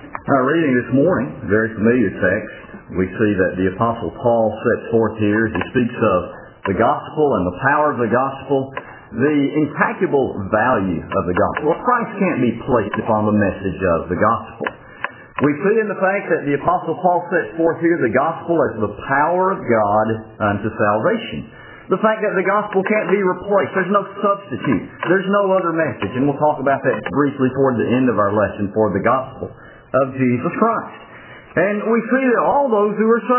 Our reading this morning, a very familiar text. We see that the Apostle Paul sets forth here as he speaks of the gospel and the power of the gospel, the incalculable value of the gospel. Well, Christ can't be placed upon the message of the gospel. We see in the fact that the Apostle Paul sets forth here the gospel as the power of God unto salvation. The fact that the gospel can't be replaced. There's no substitute. There's no other message. And we'll talk about that briefly toward the end of our lesson for the gospel of Jesus Christ. And we see that all those who are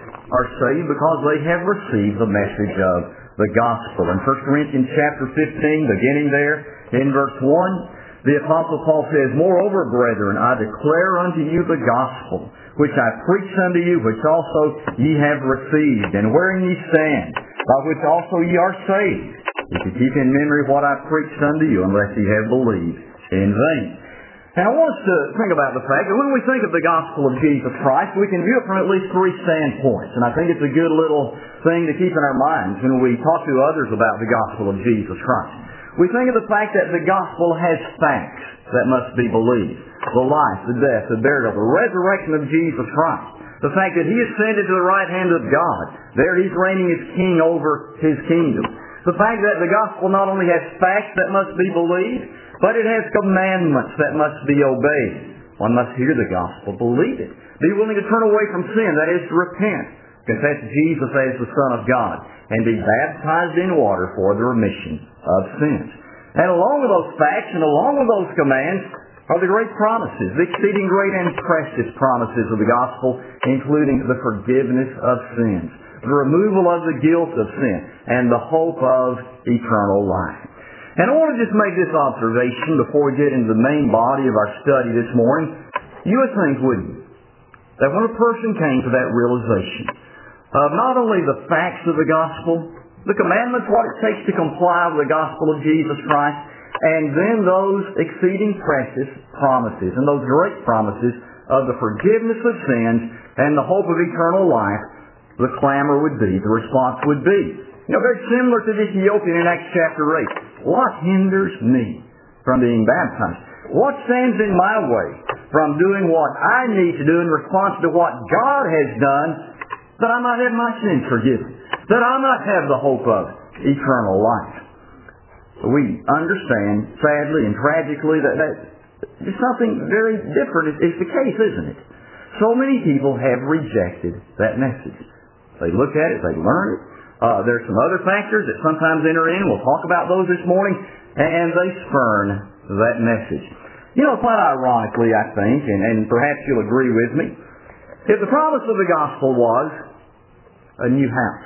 saved because they have received the message of the gospel. In 1 Corinthians chapter 15, beginning there in verse 1, the Apostle Paul says, "Moreover, brethren, I declare unto you the gospel, which I preached unto you, which also ye have received, and wherein ye stand, by which also ye are saved, if you keep in memory what I preached unto you, unless ye have believed in vain." And I want us to think about the fact that when we think of the gospel of Jesus Christ, we can view it from at least three standpoints. And I think it's a good little thing to keep in our minds when we talk to others about the gospel of Jesus Christ. We think of the fact that the gospel has facts that must be believed. The life, the death, the burial, the resurrection of Jesus Christ. The fact that He ascended to the right hand of God. There He's reigning as King over His kingdom. The fact that the gospel not only has facts that must be believed, but it has commandments that must be obeyed. One must hear the gospel, believe it. Be willing to turn away from sin, that is to repent. Confess Jesus as the Son of God, and be baptized in water for the remission of sins. And along with those facts and along with those commands are the great promises, the exceeding great and precious promises of the gospel, including the forgiveness of sins, the removal of the guilt of sin, and the hope of eternal life. And I want to just make this observation before we get into the main body of our study this morning. You would think, wouldn't you, that when a person came to that realization of not only the facts of the gospel, the commandments, what it takes to comply with the gospel of Jesus Christ, and then those exceeding precious promises, and those great promises of the forgiveness of sins and the hope of eternal life, the clamor would be, the response would be, very similar to the Ethiopian in Acts chapter 8. What hinders me from being baptized? What stands in my way from doing what I need to do in response to what God has done, that I might have my sins forgiven, that I might have the hope of eternal life? We understand, sadly and tragically, that something very different is the case, isn't it? So many people have rejected that message. They look at it, they learn it. There's some other factors that sometimes enter in. We'll talk about those this morning. And they spurn that message. Quite ironically, I think, and perhaps you'll agree with me, if the promise of the gospel was a new house,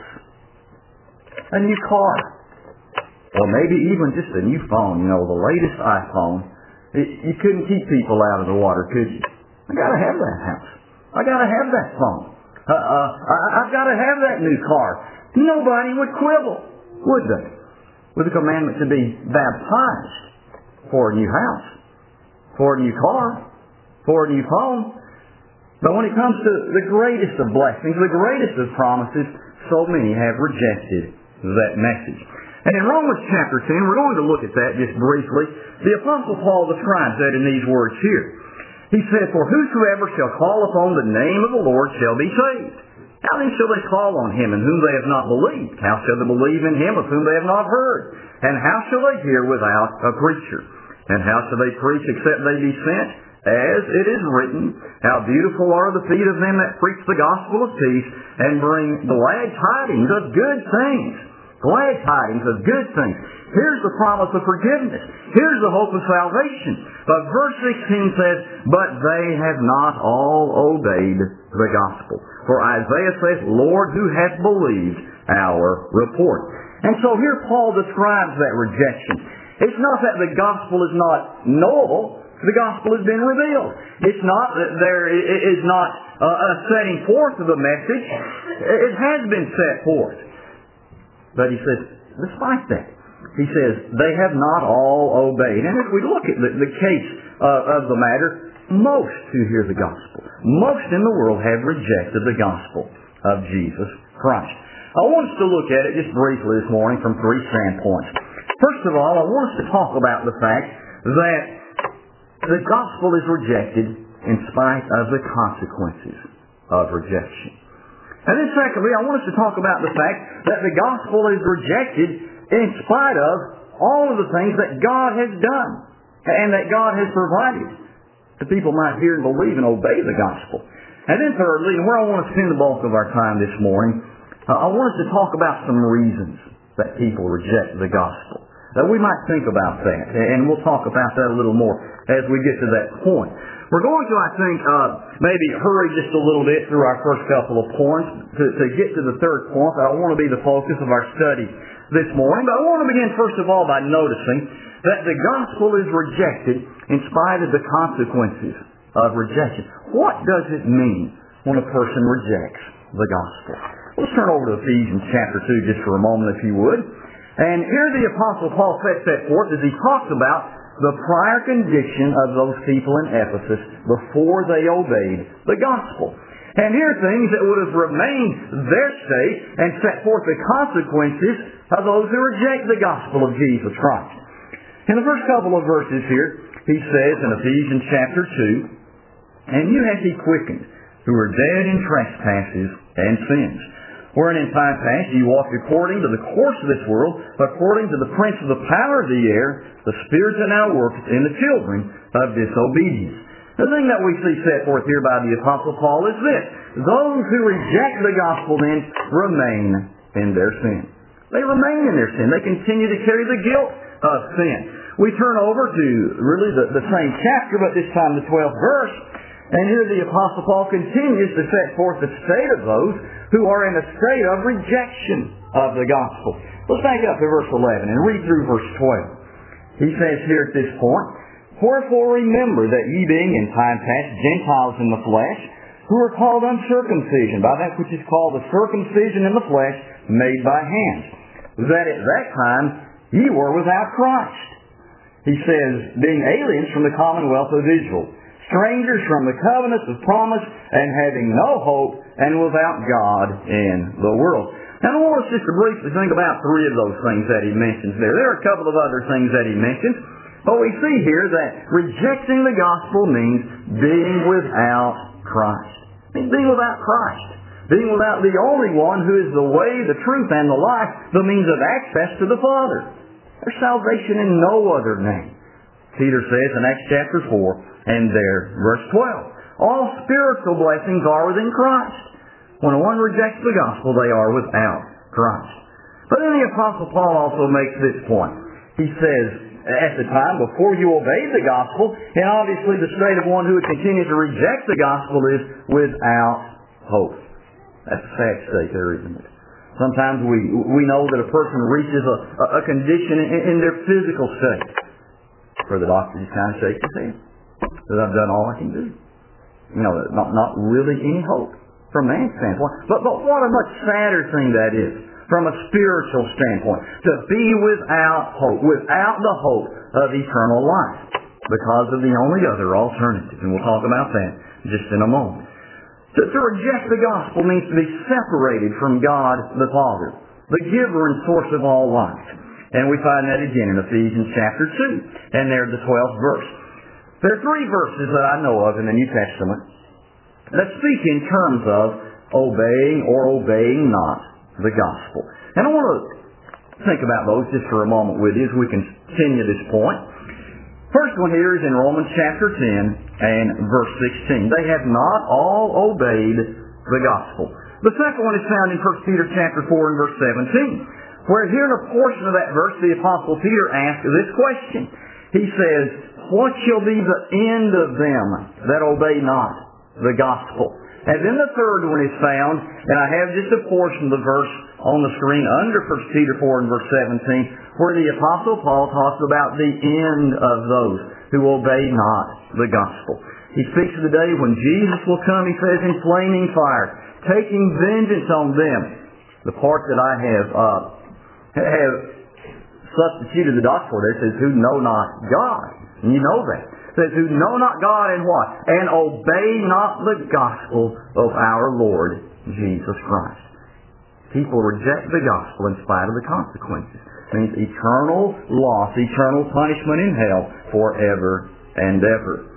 a new car, or maybe even just a new phone, the latest iPhone, you couldn't keep people out of the water, could you? I got to have that house. I got to have that phone. I've got to have that new car. Nobody would quibble, would they? With the commandment to be baptized for a new house, for a new car, for a new phone. But when it comes to the greatest of blessings, the greatest of promises, so many have rejected that message. And in Romans chapter 10, we're going to look at that just briefly. The Apostle Paul describes that in these words here. He said, "For whosoever shall call upon the name of the Lord shall be saved. How then shall they call on Him in whom they have not believed? How shall they believe in Him of whom they have not heard? And how shall they hear without a preacher? And how shall they preach except they be sent? As it is written, how beautiful are the feet of them that preach the gospel of peace, and bring glad tidings of good things." Glad tidings of good things. Here's the promise of forgiveness. Here's the hope of salvation. But verse 16 says, "But they have not all obeyed the gospel. For Isaiah says, Lord, who hath believed our report?" And so here Paul describes that rejection. It's not that the gospel is not knowable. The gospel has been revealed. It's not that there is not a setting forth of the message. It has been set forth. But he says, despite that, he says, they have not all obeyed. And if we look at the case of the matter, most who hear the gospel, most in the world have rejected the gospel of Jesus Christ. I want us to look at it just briefly this morning from three standpoints. First of all, I want us to talk about the fact that the gospel is rejected in spite of the consequences of rejection. And then secondly, I want us to talk about the fact that the gospel is rejected in spite of all of the things that God has done and that God has provided. The people might hear and believe and obey the gospel. And then thirdly, and where I want to spend the bulk of our time this morning, I want us to talk about some reasons that people reject the gospel. We might think about that, and we'll talk about that a little more as we get to that point. We're going to, I think, maybe hurry just a little bit through our first couple of points to get to the third point that I want to be the focus of our study this morning. But I want to begin, first of all, by noticing that the gospel is rejected in spite of the consequences of rejection. What does it mean when a person rejects the gospel? Let's turn over to Ephesians chapter 2 just for a moment, if you would. And here the Apostle Paul sets that forth as he talks about the prior condition of those people in Ephesus before they obeyed the gospel. And here are things that would have remained their state and set forth the consequences of those who reject the gospel of Jesus Christ. In the first couple of verses here, he says in Ephesians chapter 2, "And you hath he quickened, who were dead in trespasses and sins, wherein in time past ye walked according to the course of this world, according to the prince of the power of the air, the spirit that now worketh in the children of disobedience." The thing that we see set forth here by the Apostle Paul is this: those who reject the gospel then remain in their sin. They remain in their sin. They continue to carry the guilt of sin. We turn over to really the same chapter, but this time the 12th verse. And here the Apostle Paul continues to set forth the state of those who are in a state of rejection of the gospel. Let's back up to verse 11 and read through verse 12. He says here at this point, "Wherefore remember that ye being in time past Gentiles in the flesh, who are called uncircumcision by that which is called the circumcision in the flesh made by hands, that at that time ye were without Christ." He says, "being aliens from the commonwealth of Israel, strangers from the covenants of promise, and having no hope, and without God in the world." Now I want us just to briefly think about three of those things that he mentions there. There are a couple of other things that he mentions, but we see here that rejecting the gospel means being without Christ. It means being without Christ. Being without the only one who is the way, the truth, and the life, the means of access to the Father. There's salvation in no other name. Peter says in Acts chapter 4, and there, verse 12, all spiritual blessings are within Christ. When one rejects the gospel, they are without Christ. But then the Apostle Paul also makes this point. He says, at the time, before you obeyed the gospel, and obviously the state of one who would continue to reject the gospel is without hope. That's a sad state there, isn't it? Sometimes we know that a person reaches a condition in their physical state where the doctor just kind of shakes his head. That I've done all I can do. You know, not really any hope from man's standpoint. But what a much sadder thing that is from a spiritual standpoint. To be without hope, without the hope of eternal life, because of the only other alternative. And we'll talk about that just in a moment. To reject the gospel means to be separated from God the Father, the giver and source of all life. And we find that again in Ephesians chapter 2, and there the 12th verse. There are three verses that I know of in the New Testament that speak in terms of obeying or obeying not the gospel. And I want to think about those just for a moment with you as we continue this point. First one here is in Romans chapter 10 and verse 16. They have not all obeyed the gospel. The second one is found in 1 Peter chapter 4 and verse 17, where here in a portion of that verse the Apostle Peter asks this question. He says, "What shall be the end of them that obey not the gospel?" And then the third one is found, and I have just a portion of the verse on the screen under 1 Peter 4 and verse 17, where the Apostle Paul talks about the end of those who obey not the gospel. He speaks of the day when Jesus will come, he says, in flaming fire, taking vengeance on them. The part that I have substituted the doctor there says, who know not God. And you know that. It says, who know not God and what? And obey not the gospel of our Lord Jesus Christ. People reject the gospel in spite of the consequences. It means eternal loss, eternal punishment in hell forever and ever.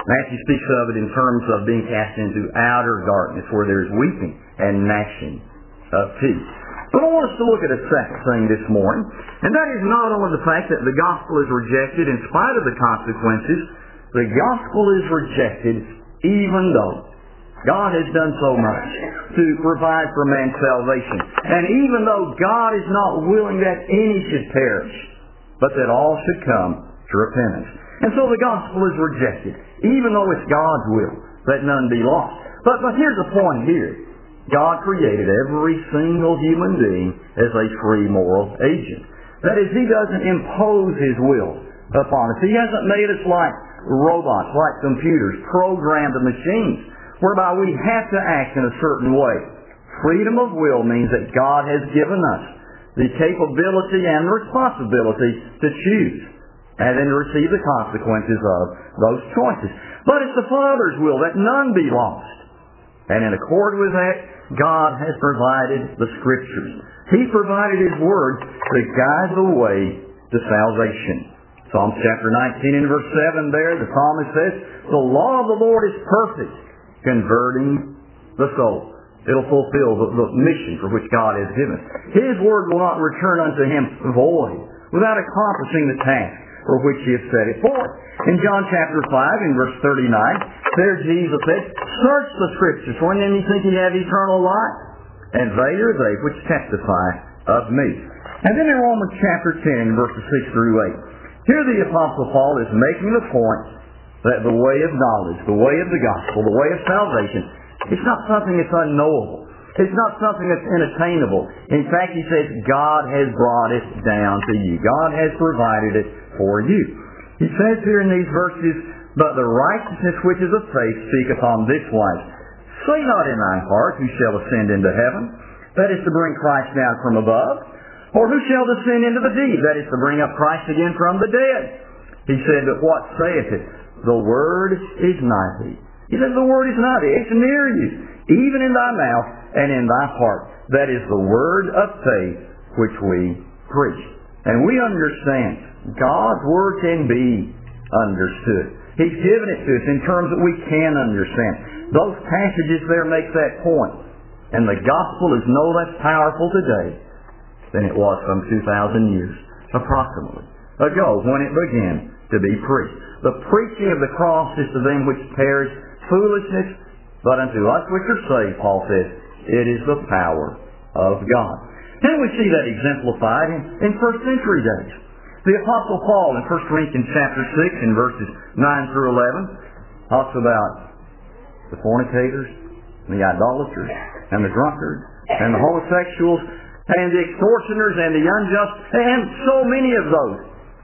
Matthew speaks of it in terms of being cast into outer darkness where there is weeping and gnashing of teeth. But I want us to look at a second thing this morning, and that is not only the fact that the gospel is rejected in spite of the consequences, the gospel is rejected even though God has done so much to provide for man's salvation. And even though God is not willing that any should perish, but that all should come to repentance. And so the gospel is rejected, even though it's God's will that none be lost. But here's the point here. God created every single human being as a free moral agent. That is, He doesn't impose His will upon us. He hasn't made us like robots, like computers, programmed machines, whereby we have to act in a certain way. Freedom of will means that God has given us the capability and the responsibility to choose and then to receive the consequences of those choices. But it's the Father's will that none be lost. And in accord with that, God has provided the Scriptures. He provided His Word to guide the way to salvation. Psalm chapter 19 and verse 7 there, the psalmist says, "The law of the Lord is perfect, converting the soul." It'll fulfill the mission for which God has given. His Word will not return unto Him void, without accomplishing the task for which He has set it forth. In John chapter 5 in verse 39, there Jesus said, "Search the Scriptures, for in them ye think ye have eternal life, and they are they which testify of me." And then in Romans chapter 10 verses 6 through 8, here the Apostle Paul is making the point that the way of knowledge, the way of the gospel, the way of salvation, it's not something that's unknowable. It's not something that's unattainable. In fact, he says, God has brought it down to you. God has provided it for you. He says here in these verses, "But the righteousness which is of faith speaketh on this wise. Say not in thine heart, who shall ascend into heaven? That is to bring Christ down from above. Or who shall descend into the deep? That is to bring up Christ again from the dead." He said, "But what saith it? The word is nigh thee." He says, the word is nigh thee. It's near you, even in thy mouth and in thy heart. That is the word of faith which we preach. And we understand God's Word can be understood. He's given it to us in terms that we can understand. Those passages there make that point. And the gospel is no less powerful today than it was some 2,000 years, approximately, ago when it began to be preached. The preaching of the cross is to them which perish foolishness, but unto us which are saved, Paul says, it is the power of God. And we see that exemplified in first century days. The Apostle Paul in 1 Corinthians chapter 6 in verses 9 through 11 talks about the fornicators, and the idolaters, and the drunkards, and the homosexuals, and the extortioners, and the unjust, and so many of those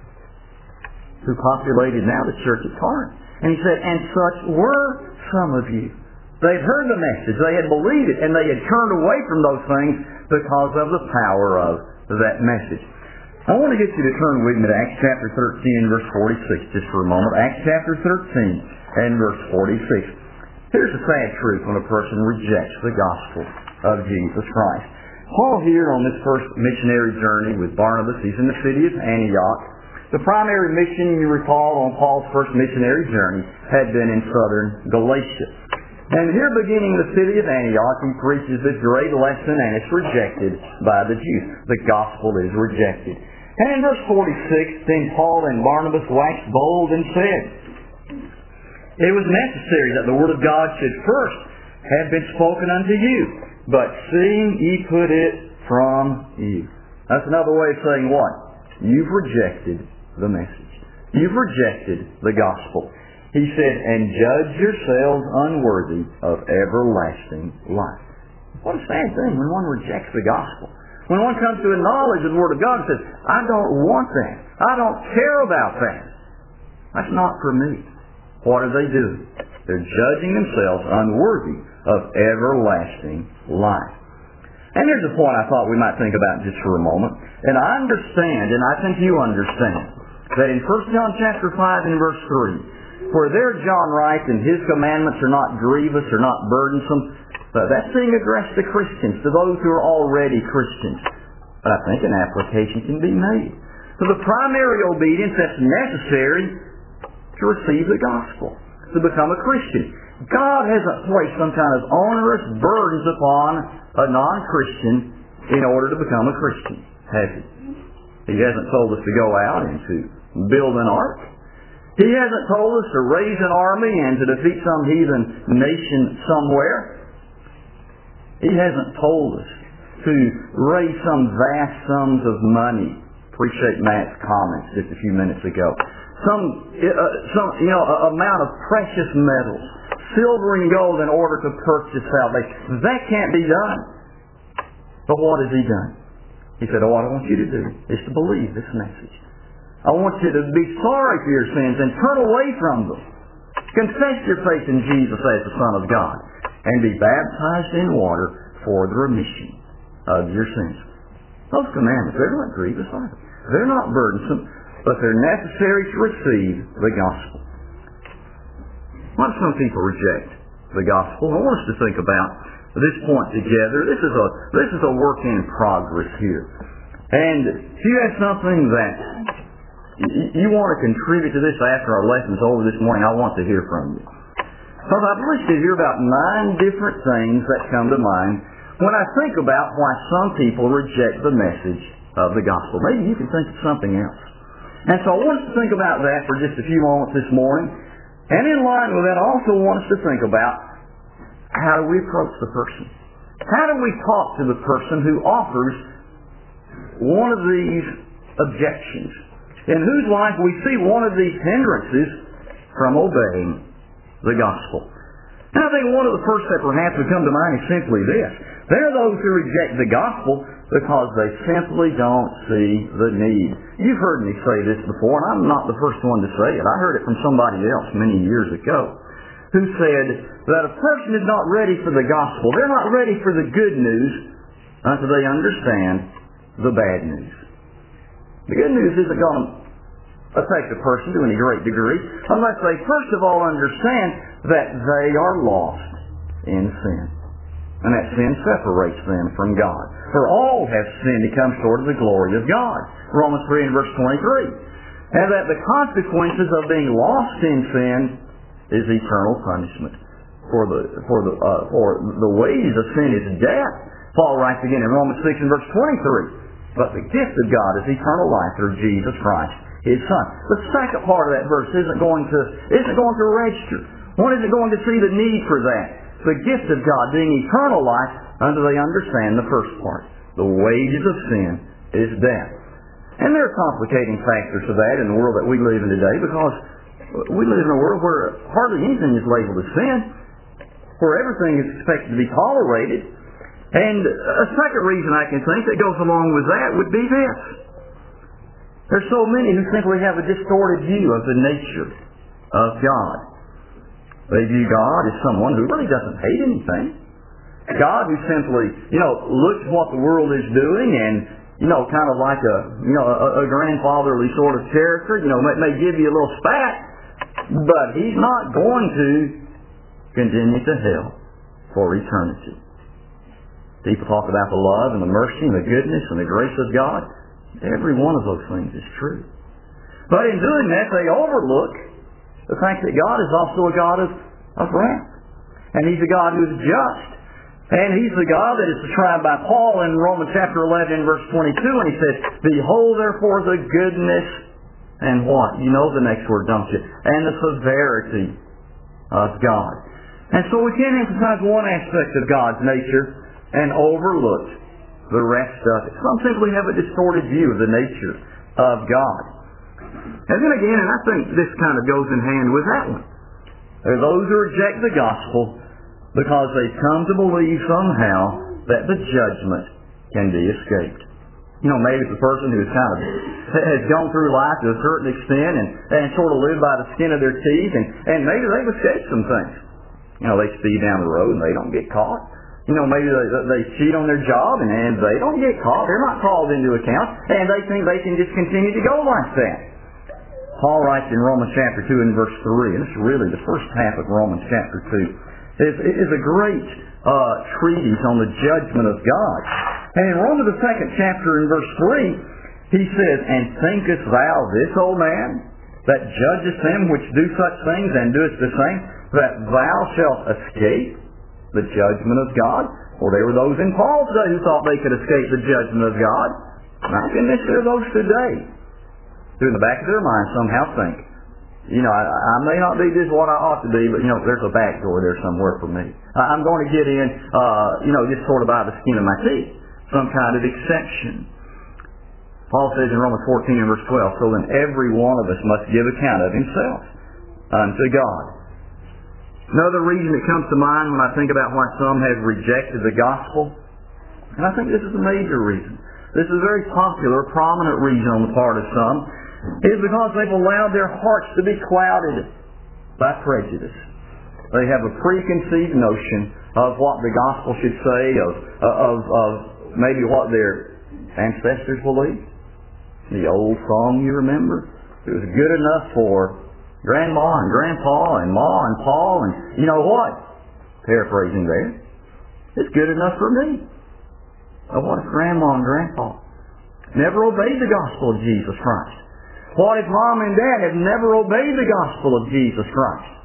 who populated now the church at Corinth. And he said, "And such were some of you." They had heard the message, they had believed it, and they had turned away from those things because of the power of that message. I want to get you to turn with me to Acts chapter 13 verse 46 just for a moment. Acts chapter 13 and verse 46. Here's the sad truth when a person rejects the gospel of Jesus Christ. Paul here on this first missionary journey with Barnabas, he's in the city of Antioch. The primary mission, you recall, on Paul's first missionary journey had been in southern Galatia. And here beginning the city of Antioch, he preaches this great lesson, and it's rejected by the Jews. The gospel is rejected. And in verse 46, then Paul and Barnabas waxed bold and said, "It was necessary that the word of God should first have been spoken unto you, but seeing ye put it from you." That's another way of saying what? You've rejected the message. You've rejected the gospel. He said, "And judge yourselves unworthy of everlasting life." What a sad thing when one rejects the gospel. When one comes to a knowledge of the Word of God and says, "I don't want that. I don't care about that. That's not for me." What are they doing? They're judging themselves unworthy of everlasting life. And here's a point I thought we might think about just for a moment. And I understand, and I think you understand, that in 1 John chapter 5 and verse 3, where there John writes, "And His commandments are not grievous or not burdensome," that's being addressed to Christians, to those who are already Christians. But I think an application can be made to the primary obedience that's necessary to receive the gospel. to become a Christian. God hasn't placed some kind of onerous burdens upon a non-Christian in order to become a Christian, has He? He hasn't told us to go out and to build an ark. He hasn't told us to raise an army and to defeat some heathen nation somewhere. He hasn't told us to raise some vast sums of money. Appreciate Matt's comments just a few minutes ago. Some amount of precious metals, silver and gold, in order to purchase salvation. That can't be done. But what has He done? He said, what I want you to do is to believe this message. I want you to be sorry for your sins and turn away from them. Confess your faith in Jesus as the Son of God and be baptized in water for the remission of your sins. Those commandments, they're not grievous either. They're not burdensome, but they're necessary to receive the gospel. Why do some people reject the gospel? I want us to think about this point together. This is a work in progress here. And if you have something that you want to contribute to this after our lesson's over this morning, I want to hear from you. Because I've listed here about 9 different things that come to mind when I think about why some people reject the message of the gospel. Maybe you can think of something else. And so I want us to think about that for just a few moments this morning. And in line with that, I also want us to think about how do we approach the person? How do we talk to the person who offers one of these objections, in whose life we see one of these hindrances from obeying the gospel? And I think one of the first that perhaps would come to mind is simply this. There are those who reject the gospel because they simply don't see the need. You've heard me say this before, and I'm not the first one to say it. I heard it from somebody else many years ago, who said that a person is not ready for the gospel. They're not ready for the good news until they understand the bad news. The good news isn't going to affect a person to any great degree unless they first of all understand that they are lost in sin. And that sin separates them from God. For all have sinned and come short of the glory of God. Romans 3 and verse 23. And that the consequences of being lost in sin is eternal punishment. For the wages of sin is death. Paul writes again in Romans 6 and verse 23. But the gift of God is eternal life through Jesus Christ, His Son. The second part of that verse isn't going to register. One isn't going to see the need for that. The gift of God being eternal life until they understand the first part. The wages of sin is death. And there are complicating factors to that in the world that we live in today, because we live in a world where hardly anything is labeled as sin, where everything is expected to be tolerated. And a second reason I can think that goes along with that would be this. There's so many who simply have a distorted view of the nature of God. They view God as someone who really doesn't hate anything. God who simply, looks at what the world is doing and, kind of like a grandfatherly sort of character, may give you a little spat, but He's not going to condemn you to hell for eternity. People talk about the love and the mercy and the goodness and the grace of God. Every one of those things is true. But in doing that, they overlook the fact that God is also a God of wrath. And He's a God who is just. And He's the God that is described by Paul in Romans chapter 11 verse 22, and he says, behold therefore the goodness and what? You know the next word, don't you? And the severity of God. And so we can't emphasize one aspect of God's nature and overlook the rest of it. Some simply have a distorted view of the nature of God. And then again, and I think this kind of goes in hand with that one, there are those who reject the gospel because they've come to believe somehow that the judgment can be escaped. Maybe it's a person who has gone through life to a certain extent and sort of lived by the skin of their teeth, and maybe they've escaped some things. They speed down the road and they don't get caught. Maybe they cheat on their job and they don't get caught. They're not called into account, and they think they can just continue to go like that. Paul writes in Romans chapter 2 and verse 3, and this is really the first half of Romans chapter 2, is a great treatise on the judgment of God. And in Romans the 2nd chapter in verse 3, he says, and thinkest thou this, O man, that judgest them which do such things and doest the same, that thou shalt escape the judgment of God? Well, there were those in Paul's day who thought they could escape the judgment of God. Not goodness, there are those today who in the back of their mind somehow think, I may not be just what I ought to be, but there's a back door there somewhere for me. I'm going to get in, just sort of by the skin of my teeth. Some kind of exception. Paul says in Romans 14 and verse 12, so then every one of us must give account of himself unto God. Another reason that comes to mind when I think about why some have rejected the gospel, and I think this is a major reason. This is a very popular, prominent reason on the part of some, is because they've allowed their hearts to be clouded by prejudice. They have a preconceived notion of what the gospel should say, of maybe what their ancestors believed. The old song you remember? It was good enough for Grandma and Grandpa and Ma and Pa, and you know what? Paraphrasing there. It's good enough for me. But what if Grandma and Grandpa never obeyed the gospel of Jesus Christ? What if Mom and Dad have never obeyed the gospel of Jesus Christ?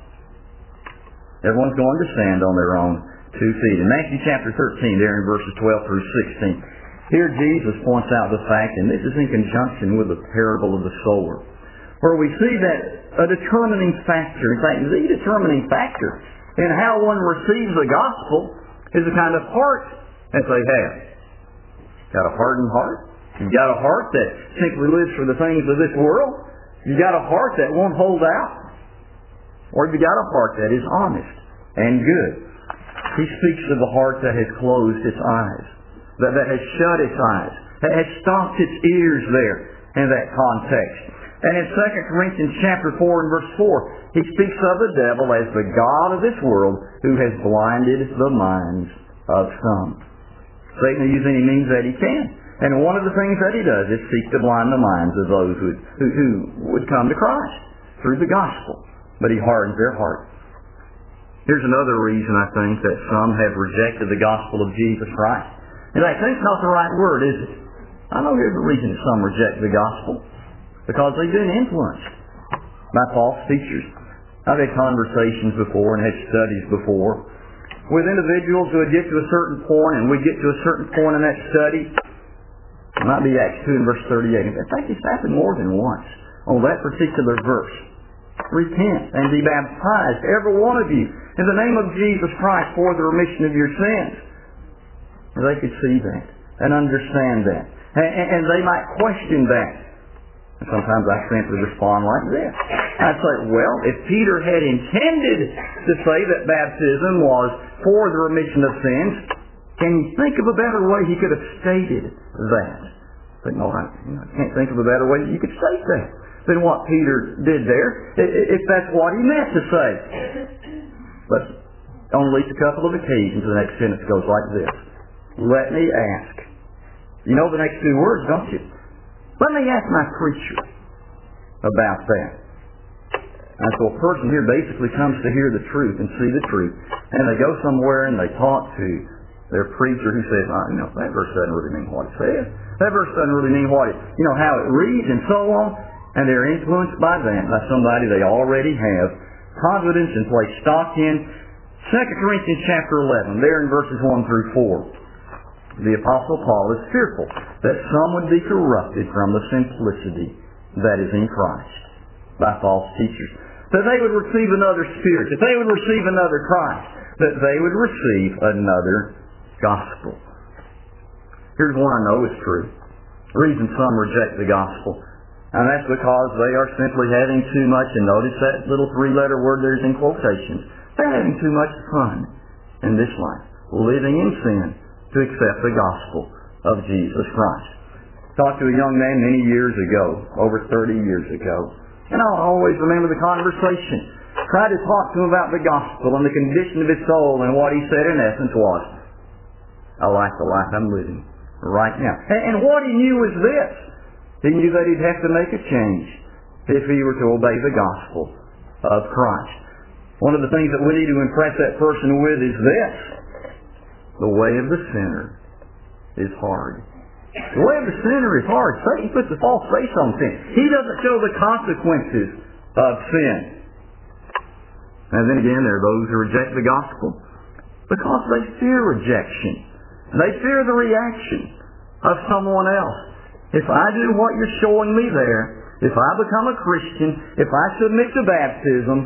Everyone's going to stand on their own 2 feet. In Matthew chapter 13, there in verses 12 through 16, here Jesus points out the fact, and this is in conjunction with the parable of the sower, where we see that a determining factor, in fact, the determining factor in how one receives the gospel is the kind of heart that they have. Got a hardened heart? You've got a heart that simply lives for the things of this world? You've got a heart that won't hold out? Or have you got a heart that is honest and good? He speaks of the heart that has closed its eyes, that has shut its eyes, that has stopped its ears there in that context. And in 2 Corinthians chapter 4 and verse 4, he speaks of the devil as the god of this world who has blinded the minds of some. Satan will use any means that he can. And one of the things that he does is seek to blind the minds of those who would come to Christ through the gospel. But he hardens their heart. Here's another reason, I think, that some have rejected the gospel of Jesus Christ. In fact, that's not the right word, is it? I know here's the reason that some reject the gospel. Because they've been influenced by false teachers. I've had conversations before and had studies before with individuals who would get to a certain point, and we'd get to a certain point in that study. It might be Acts 2 and verse 38. In fact, it's happened more than once on that particular verse. Repent and be baptized, every one of you, in the name of Jesus Christ for the remission of your sins. And they could see that and understand that. And they might question that. And sometimes I simply respond like this. I'd say, well, if Peter had intended to say that baptism was for the remission of sins, can you think of a better way he could have stated that? But no, I can't think of a better way that you could state that than what Peter did there, if that's what he meant to say. But on at least a couple of occasions, the next sentence goes like this. Let me ask. You know the next 2 words, don't you? Let me ask my preacher about that. And so a person here basically comes to hear the truth and see the truth. And they go somewhere and they talk to their preacher who says, that verse doesn't really mean what it says. That verse doesn't really mean what it, how it reads and so on. And they're influenced by that, by somebody they already have confidence and place stock in. 2 Corinthians chapter 11, there in verses 1 through 4. The Apostle Paul is fearful that some would be corrupted from the simplicity that is in Christ by false teachers. That they would receive another spirit, that they would receive another Christ, that they would receive another gospel. Here's one I know is true. The reason some reject the gospel, and that's because they are simply having too much, and notice that little 3-letter word there's in quotations. They're having too much fun in this life, living in sin, to accept the gospel of Jesus Christ. Talked to a young man many years ago, over 30 years ago, and I'll always remember the conversation. Tried to talk to him about the gospel and the condition of his soul, and what he said in essence was, I like the life I'm living right now. And what he knew was this. He knew that he'd have to make a change if he were to obey the gospel of Christ. One of the things that we need to impress that person with is this. The way of the sinner is hard. The way of the sinner is hard. Satan puts a false face on things. He doesn't show the consequences of sin. And then again, there are those who reject the gospel because they fear rejection. They fear the reaction of someone else. If I do what you're showing me there, if I become a Christian, if I submit to baptism,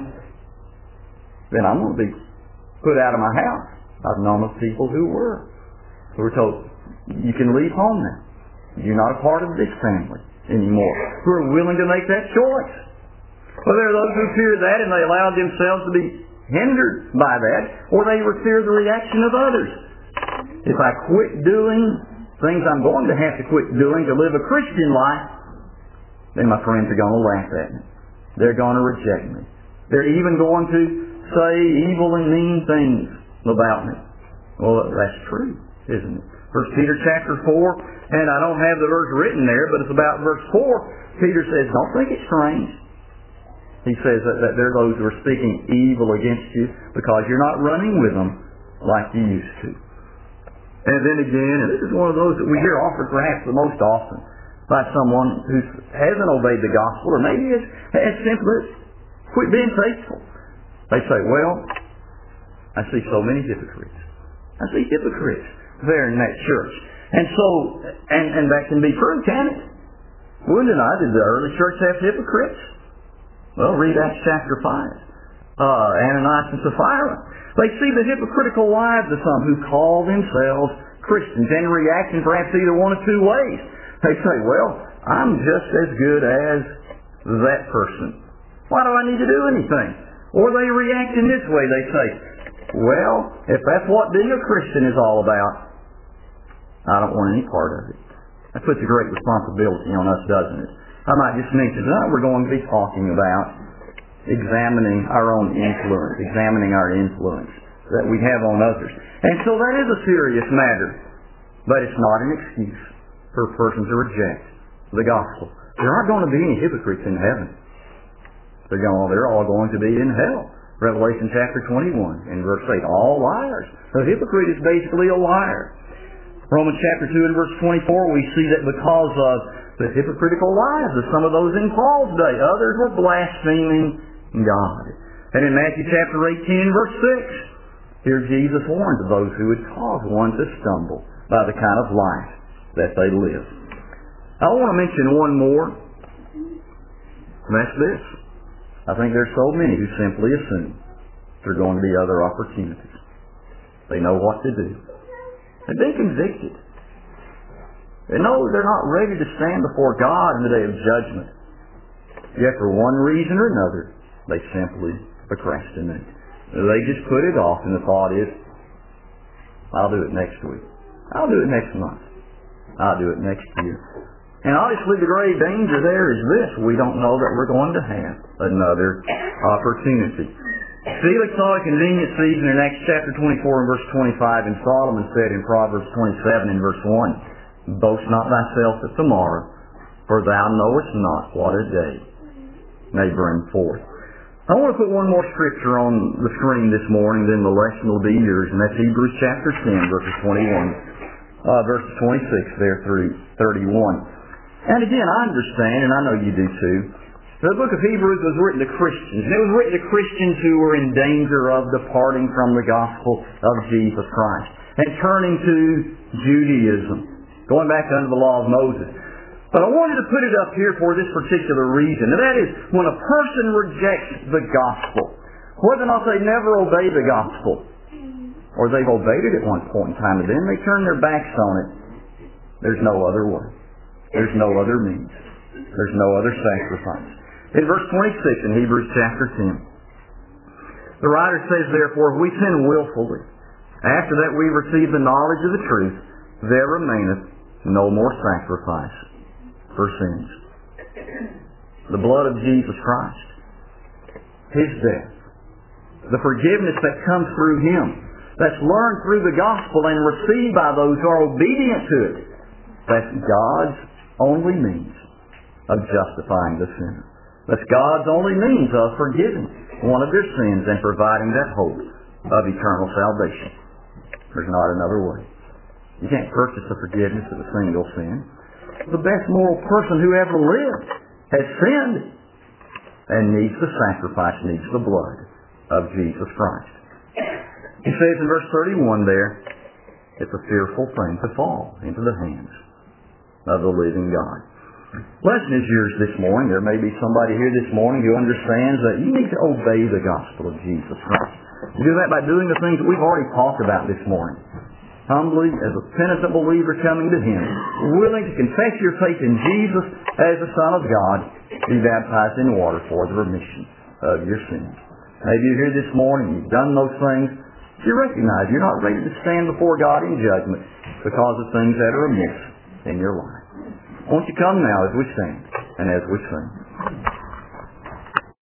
then I'm going to be put out of my house. I've known of people who were told, you can leave home now. You're not a part of this family anymore. Who are willing to make that choice. Well, there are those who fear that and they allow themselves to be hindered by that, or they fear the reaction of others. If I quit doing things I'm going to have to quit doing to live a Christian life, then my friends are going to laugh at me. They're going to reject me. They're even going to say evil and mean things about me. Well, that's true, isn't it? 1 Peter chapter 4, and I don't have the verse written there, but it's about verse 4. Peter says, don't think it's strange. He says that there are those who are speaking evil against you because you're not running with them like you used to. And then again, and this is one of those that we hear offered perhaps the most often by someone who hasn't obeyed the gospel, or maybe has simply quit being faithful. They say, well, I see so many hypocrites. I see hypocrites there in that church. And so, and that can be true, can it? Wouldn't it not? Did the early church have hypocrites? Well, read Acts chapter 5. Ananias and Sapphira. They see the hypocritical lives of some who call themselves Christians, and in reaction perhaps either one of two ways. They say, well, I'm just as good as that person. Why do I need to do anything? Or they react in this way. They say, well, if that's what being a Christian is all about, I don't want any part of it. That puts a great responsibility on us, doesn't it? I might just mention that we're going to be talking about examining our own influence, examining our influence that we have on others. And so that is a serious matter, but it's not an excuse for a person to reject the gospel. There aren't going to be any hypocrites in heaven. They're all going to be in hell. Revelation chapter 21 and verse 8, all liars. A hypocrite is basically a liar. Romans chapter 2 and verse 24, we see that because of the hypocritical lives of some of those in Paul's day, others were blaspheming God. And in Matthew chapter 18 verse 6, here Jesus warns of those who would cause one to stumble by the kind of life that they live. I want to mention one more, and that's this. I think there's so many who simply assume there are going to be other opportunities. They know what to do. They've been convicted. They know they're not ready to stand before God in the day of judgment. Yet for one reason or another, they simply procrastinate. They just put it off, and the thought is, I'll do it next week. I'll do it next month. I'll do it next year. And obviously the grave danger there is this. We don't know that we're going to have another opportunity. Felix saw a convenient season in Acts chapter 24 and verse 25, and Solomon said in Proverbs 27 and verse 1, boast not thyself of tomorrow, for thou knowest not what a day may bring forth. I want to put one more scripture on the screen this morning, then the lesson will be yours, and that's Hebrews chapter 10, verses 21, verses 26 there through 31. And again, I understand, and I know you do too, the book of Hebrews was written to Christians, and it was written to Christians who were in danger of departing from the gospel of Jesus Christ and turning to Judaism, going back under the law of Moses. But I wanted to put it up here for this particular reason, and that is when a person rejects the gospel, whether or not they never obey the gospel, or they've obeyed it at one point in time, and then they turn their backs on it, there's no other way. There's no other means. There's no other sacrifice. In verse 26 in Hebrews chapter 10, the writer says, therefore, if we sin willfully, after that we receive the knowledge of the truth, there remaineth no more sacrifice for sins. The blood of Jesus Christ, His death, the forgiveness that comes through Him, that's learned through the gospel and received by those who are obedient to it, that's God's only means of justifying the sinner. That's God's only means of forgiving one of their sins and providing that hope of eternal salvation. There's not another way. You can't purchase the forgiveness of a single sin. The best moral person who ever lived has sinned. and needs the sacrifice, needs the blood of Jesus Christ. He says in verse 31 there, it's a fearful thing to fall into the hands of the living God. Lesson is yours this morning. There may be somebody here this morning who understands that you need to obey the gospel of Jesus Christ. You do that by doing the things that we've already talked about this morning. Humbly, as a penitent believer coming to Him, willing to confess your faith in Jesus as the Son of God, be baptized in water for the remission of your sins. Maybe you're here this morning, you've done those things, you recognize you're not ready to stand before God in judgment because of things that are amiss in your life. Won't you come now as we sing and as we sing?